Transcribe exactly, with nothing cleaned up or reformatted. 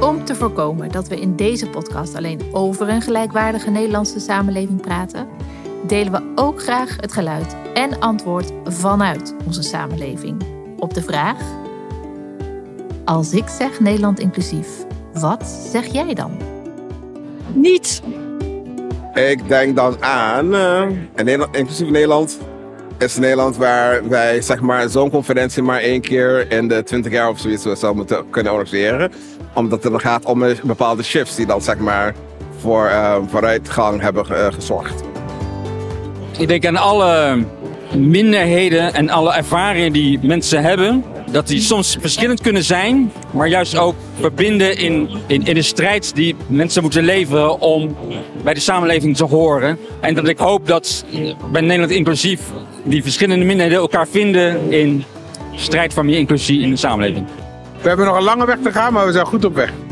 Om te voorkomen dat we in deze podcast alleen over een gelijkwaardige Nederlandse samenleving praten, delen we ook graag het geluid en antwoord vanuit onze samenleving op de vraag: als ik zeg Nederland inclusief, wat zeg jij dan? Niet. Ik denk dan aan uh, een Nederland, inclusief Nederland is een Nederland waar wij zeg maar zo'n conferentie maar één keer in de twintig jaar of zoiets zou moeten kunnen organiseren. Omdat het dan gaat om bepaalde shifts die dan zeg maar voor uh, vooruitgang hebben uh, gezorgd. Ik denk aan alle minderheden en alle ervaringen die mensen hebben. Dat die soms verschillend kunnen zijn, maar juist ook verbinden in, in, in de strijd die mensen moeten leveren om bij de samenleving te horen. En dat ik hoop dat bij Nederland inclusief die verschillende minderheden elkaar vinden in strijd voor meer inclusie in de samenleving. We hebben nog een lange weg te gaan, maar we zijn goed op weg.